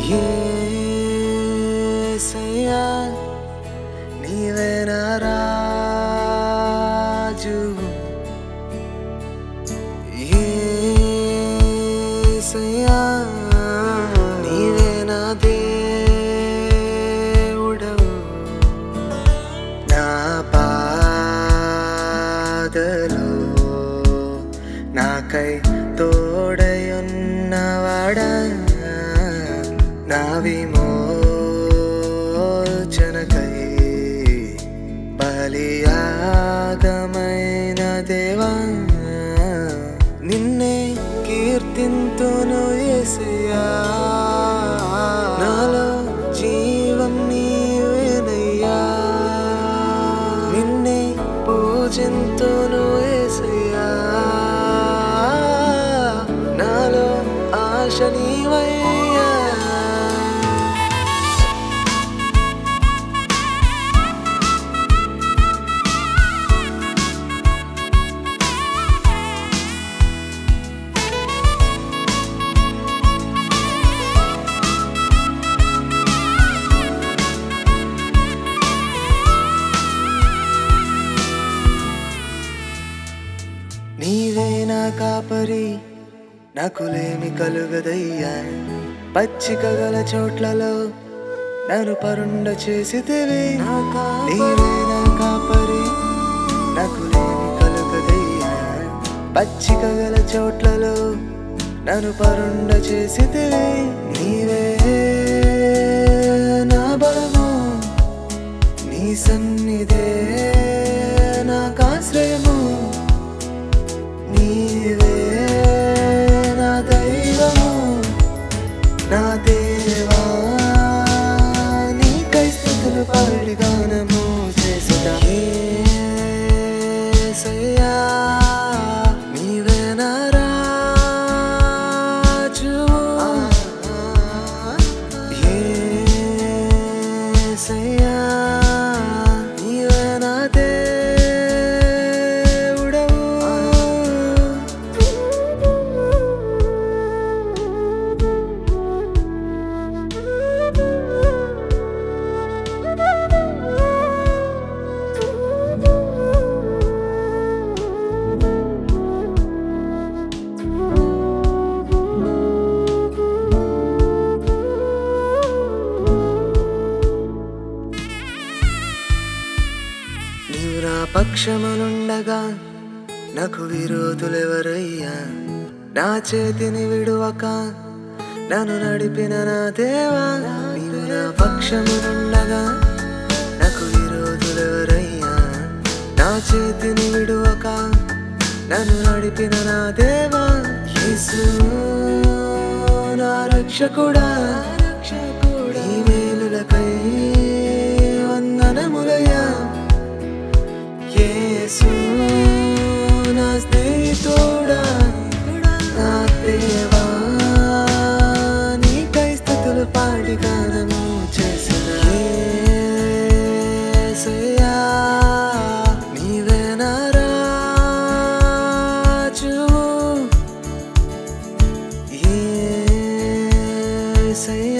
యేసయ్యా నీవే నా రాజు, యేసయ్యా నీవే నా దేవుడవు. నా బాధలో నాకై తోడయున్నవాడా, నా విమోచనకై బలియాగమైన దేవా, నిన్నే కీర్తింతును యేసయ్యా. నాలో జీవం నీవేనయ్యా, నిన్నే పూజింతును యేసయ్యా. నాలో ఆశ నీవయ్యా. నీవే నా కాపరి, నాకు లేమి కలుగదయ్యా. పచ్చిక గల చోట్లలో నన్ను పరుండ చేసితివి. నీవే నా కాపరి, నాకు లేమి కలుగదయ్యా. పచ్చిక గల చోట్లలో నన్ను పరుండ చేసితివి. నీవే నా బలము, నీ సన్నిధే నాకాశ్రయము. నీవే నా దైవము, నా దేవా, నీకై స్తుతులు పాడి గానము చేయుట. యేసయ్యా నీవే నా రాజు, యేసయ్యా నీవే నా దేవుడవు. నీవు నా పక్షమునుండగా నాకు విరోధులెవరయ్యా. నా చేతిని విడువక నన్ను నడిపిన నా దేవా, నీవు నా పక్షమునుండగా నాకు విరోధులెవరయ్యా. నా చేతిని విడువక నన్ను నడిపిన నా దేవా, యేసు నా రక్షకుడా, నీ మేలులకై వందనములయ్యా. యేసు నా స్నేహితుడా, నా దేవా, నీకై స్తుతులు పాడి గానము చేసిన. యేసయ్యా నీవే నా రాజు, యేసయ్యా